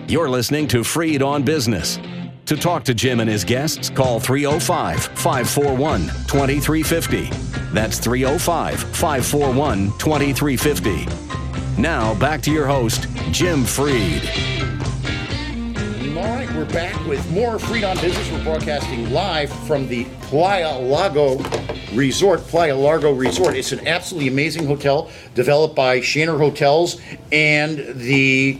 You're listening to Freed on Business. To talk to Jim and his guests, call 305-541-2350. That's 305-541-2350. Now, back to your host, Jim Freed. All right, we're back with more Freed on Business. We're broadcasting live from the Playa Largo Resort. Playa Largo Resort. It's an absolutely amazing hotel developed by Shanner Hotels and the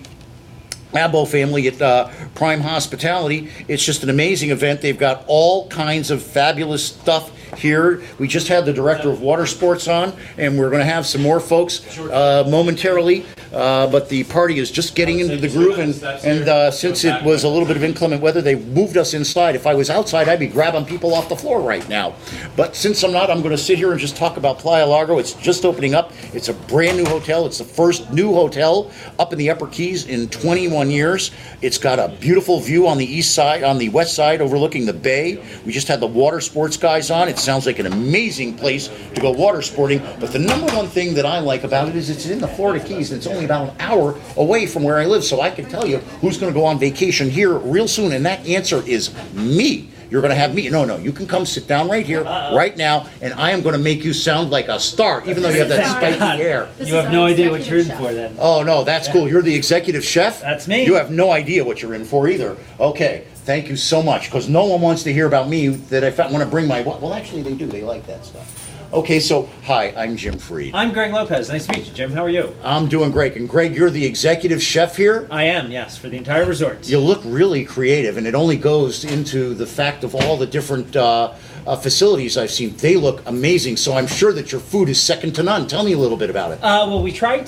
Abbo family at Prime Hospitality. It's just an amazing event. They've got all kinds of fabulous stuff here. We just had the director of water sports on, and we're going to have some more folks momentarily. But the party is just getting into the groove, and since it was a little bit of inclement weather, they moved us inside. If I was outside, I'd be grabbing people off the floor right now. But since I'm not, I'm going to sit here and just talk about Playa Largo. It's just opening up. It's a brand new hotel. It's the first new hotel up in the Upper Keys in 21 years. It's got a beautiful view on the east side, on the west side, overlooking the bay. We just had the water sports guys on. It sounds like an amazing place to go water sporting. But the number one thing that I like about it is it's in the Florida Keys, and it's only about an hour away from where I live. So I can tell you who's going to go on vacation here real soon, and that answer is me. You're going to have me. No, you can come sit down right here, right now, and I am going to make you sound like a star, even though you have that spiky hair. You have no idea what you're in for then. Oh, no, that's cool. You're the executive chef? That's me. You have no idea what you're in for either. Okay, thank you so much, because no one wants to hear about me that I want to bring my... Well, actually, they do. They like that stuff. Okay, so, hi, I'm Jim Freed. I'm Greg Lopez. Nice to meet you, Jim. How are you? I'm doing great. And Greg, you're the executive chef here? I am, yes, for the entire resort. You look really creative, and it only goes into the fact of all the different facilities I've seen. They look amazing, so I'm sure that your food is second to none. Tell me a little bit about it. Well, we try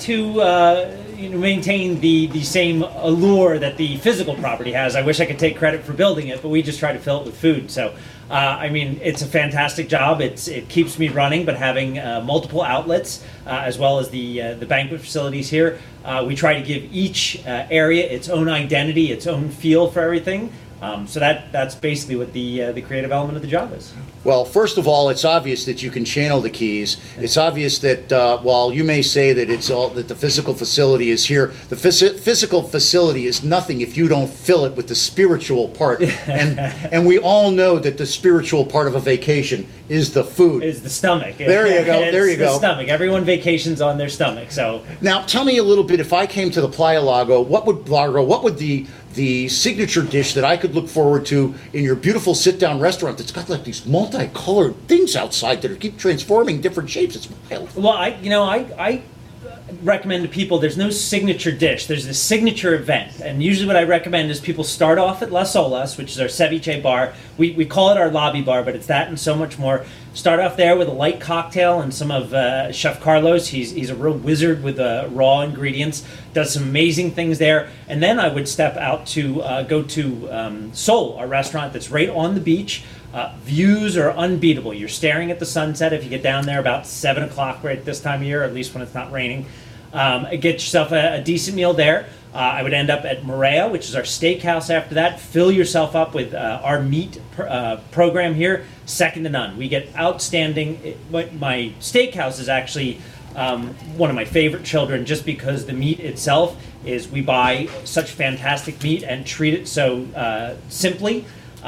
to maintain the same allure that the physical property has. I wish I could take credit for building it, but we just try to fill it with food. So, it's a fantastic job. It keeps me running, but having multiple outlets, as well as the banquet facilities here, we try to give each area its own identity, its own feel for everything. So that's basically what the creative element of the job is. Well, first of all, it's obvious that you can channel the keys. It's obvious that while you may say that that the physical facility is here, the physical facility is nothing if you don't fill it with the spiritual part. And we all know that the spiritual part of a vacation is the food. Is the stomach. There you go. There you go. The stomach. Everyone vacations on their stomach. So now, tell me a little bit. If I came to the Playa Largo, what would the signature dish that I could look forward to in your beautiful sit-down restaurant that's got like these multicolored things outside that keep transforming different shapes? It's wild. Well, I recommend to people, there's no signature dish. There's a signature event. And usually what I recommend is people start off at Las Olas, which is our ceviche bar. We call it our lobby bar, but it's that and so much more. Start off there with a light cocktail and some of Chef Carlos. He's a real wizard with raw ingredients. Does some amazing things there. And then I would step out to go to Sol, our restaurant that's right on the beach. Views are unbeatable. You're staring at the sunset if you get down there about 7 o'clock right this time of year, at least when it's not raining. Get yourself a decent meal there. I would end up at Marea, which is our steakhouse after that. Fill yourself up with our meat program here, second to none. We get outstanding... My steakhouse is actually one of my favorite children just because the meat itself is... We buy such fantastic meat and treat it so simply.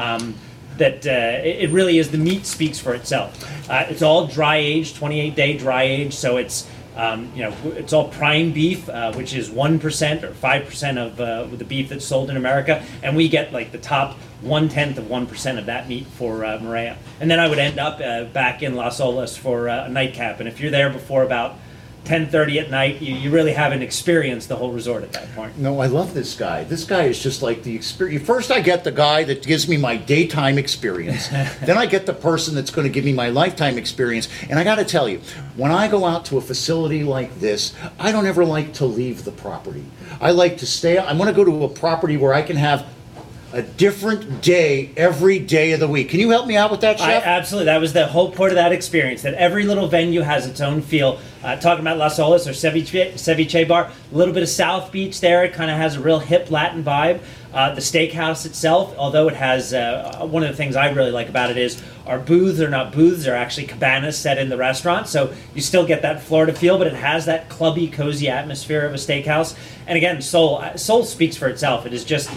That it really is, the meat speaks for itself. It's all dry aged, 28-day dry aged, so it's it's all prime beef, which is 1% or 5% of the beef that's sold in America, and we get like the top 1/10 of 1% of that meat for Marea. And then I would end up back in Las Olas for a nightcap, and if you're there before about 10:30 at night, you really haven't experienced the whole resort at that point. No, I love this guy. This guy is just like the experience. First, I get the guy that gives me my daytime experience. Then I get the person that's going to give me my lifetime experience. And I got to tell you, when I go out to a facility like this, I don't ever like to leave the property. I like to stay. I want to go to a property where I can have a different day every day of the week. Can you help me out with that, Chef? Absolutely. That was the whole part of that experience, that every little venue has its own feel. Talking about Las Olas or ceviche bar, a little bit of South Beach there. It kind of has a real hip Latin vibe. The steakhouse itself, although it has one of the things I really like about it is our booths are not booths; they're actually cabanas set in the restaurant. So you still get that Florida feel, but it has that clubby, cozy atmosphere of a steakhouse. And again, Seoul speaks for itself. It is just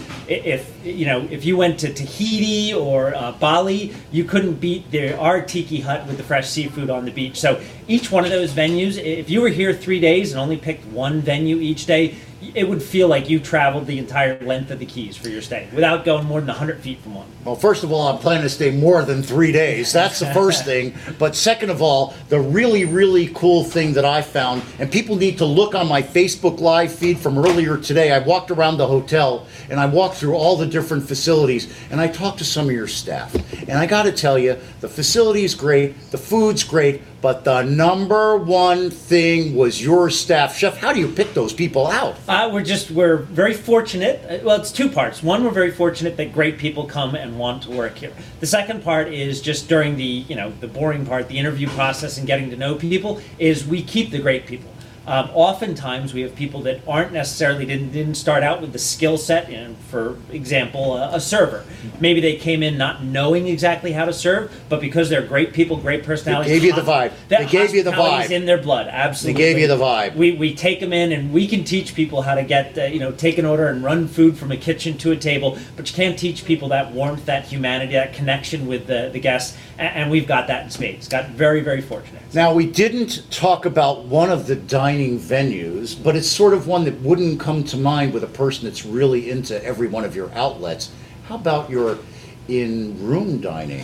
if you went to Tahiti or Bali, you couldn't beat our tiki hut with the fresh seafood on the beach. So each one of those venues, if you were here 3 days and only picked one venue each day, it would feel like you traveled the entire length of the Keys for your stay without going more than 100 feet from one. Well, first of all, I'm planning to stay more than 3 days. That's the first thing. But second of all, the really, really cool thing that I found, and people need to look on my Facebook Live feed from earlier today. I walked around the hotel, and I walked through all the different facilities, and I talked to some of your staff. And I got to tell you, the facility's great, the food's great, but the number one thing was your staff. Chef, how do you pick those people out? We're very fortunate. Well, it's two parts. One, we're very fortunate that great people come and want to work here. The second part is just during the boring part, the interview process and getting to know people, is we keep the great people. Oftentimes we have people that aren't necessarily didn't start out with the skill set, for example, a server. Maybe they came in not knowing exactly how to serve, but because they're great people, great personalities. They gave you the vibe. They gave you the vibe. In their blood, absolutely. They gave you the vibe. We take them in, and we can teach people how to get take an order and run food from a kitchen to a table, but you can't teach people that warmth, that humanity, that connection with the guests, and we've got that in spades. Got very, very fortunate. Now, we didn't talk about one of the dining venues, but it's sort of one that wouldn't come to mind with a person that's really into every one of your outlets. How about your in-room dining?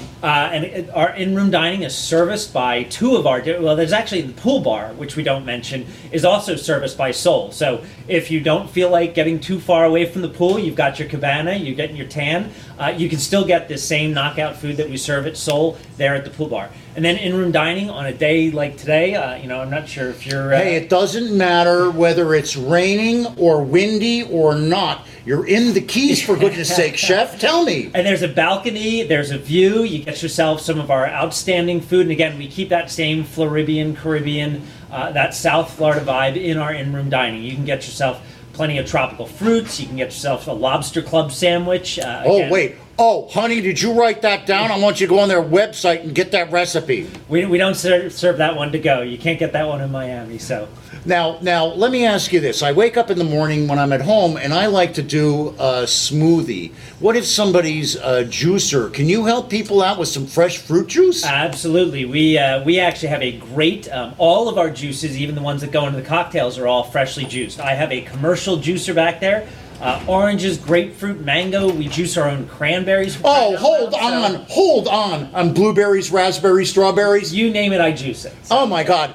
Our in-room dining is serviced by two of our... Well, there's actually the pool bar, which we don't mention, is also serviced by Seoul. So if you don't feel like getting too far away from the pool, you've got your cabana, you're getting your tan, you can still get the same knockout food that we serve at Seoul there at the pool bar. And then in-room dining on a day like today, I'm not sure if you're... Hey, it doesn't matter whether it's raining or windy or not. You're in the Keys, for goodness sake, Chef. Tell me. And there's a balcony, there's a view. You get yourself some of our outstanding food. And again, we keep that same Floridian, Caribbean, that South Florida vibe in our in-room dining. You can get yourself plenty of tropical fruits. You can get yourself a lobster club sandwich. Wait. Oh, honey, did you write that down? I want you to go on their website and get that recipe. We don't serve that one to go. You can't get that one in Miami, so... Now, let me ask you this. I wake up in the morning when I'm at home, and I like to do a smoothie. What if somebody's a juicer? Can you help people out with some fresh fruit juice? Absolutely. We actually have a great... all of our juices, even the ones that go into the cocktails, are all freshly juiced. I have a commercial juicer back there. Oranges, grapefruit, mango. We juice our own cranberries. Oh, hold on. Blueberries, raspberries, strawberries. You name it, I juice it. So. Oh my God.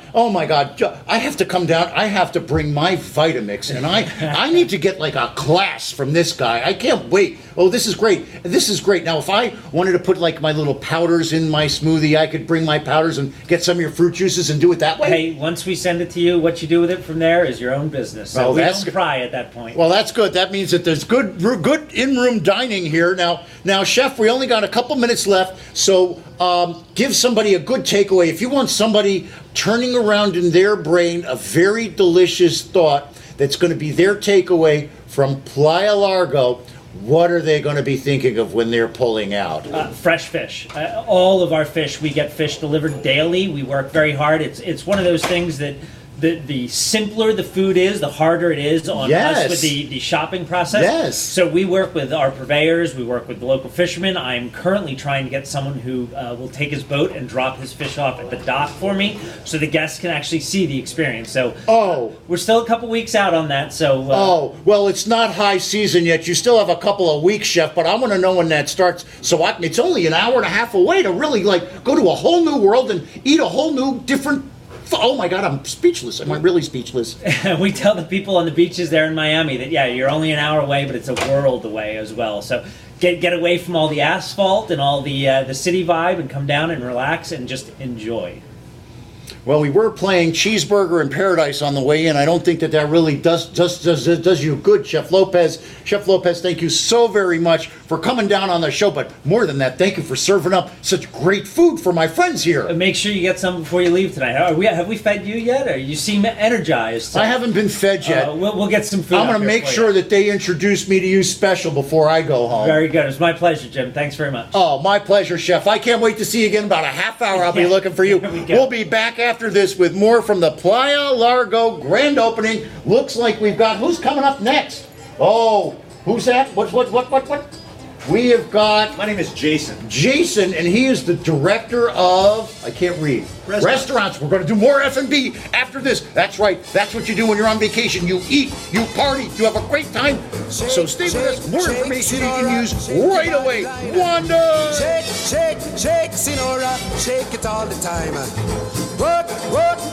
I have to come down. I have to bring my Vitamix, and I need to get like a class from this guy. I can't wait. Oh, this is great. Now, if I wanted to put like my little powders in my smoothie, I could bring my powders and get some of your fruit juices and do it that way. Hey, once we send it to you, what you do with it from there is your own business. So we don't pry at that point. Well, that's good. That means that there's good in-room dining here. Now, Chef, we only got a couple minutes left, so give somebody a good takeaway. If you want somebody turning around in their brain a very delicious thought that's going to be their takeaway from Playa Largo, what are they going to be thinking of when they're pulling out? Fresh fish. All of our fish, we get fish delivered daily. We work very hard. It's one of those things that the simpler the food is, the harder it is on us with the shopping process. Yes. So we work with our purveyors, we work with the local fishermen. I'm currently trying to get someone who will take his boat and drop his fish off at the dock for me so the guests can actually see the experience. So we're still a couple weeks out on that. So well, it's not high season yet. You still have a couple of weeks, Chef, but I want to know when that starts. So it's only an hour and a half away to really go to a whole new world and eat a whole new different... Oh my God, I'm speechless. Am I really speechless? We tell the people on the beaches there in Miami that, you're only an hour away, but it's a world away as well. So get away from all the asphalt and all the city vibe and come down and relax and just enjoy. Well, we were playing Cheeseburger in Paradise on the way in. I don't think that really does you good, Chef Lopez. Chef Lopez, thank you so very much for coming down on the show. But more than that, thank you for serving up such great food for my friends here. Make sure you get some before you leave tonight. Have we fed you yet? Or you seem energized? I haven't been fed yet. We'll get some food. I'm going to make sure that they introduce me to you special before I go home. Very good. It was my pleasure, Jim. Thanks very much. Oh, my pleasure, Chef. I can't wait to see you again in about a half hour. I'll be looking for you. We'll be back after this with more from the Playa Largo grand opening. Looks like we've got, who's coming up next? Oh, who's that? What? We have got... My name is Jason. Jason, and he is the director of, I can't read, restaurants. We're going to do more F&B after this. That's right. That's what you do when you're on vacation. You eat, you party, you have a great time. So stay with us. More information you can use right away. Wanda! Shake, Sinora, shake it all the time. Work,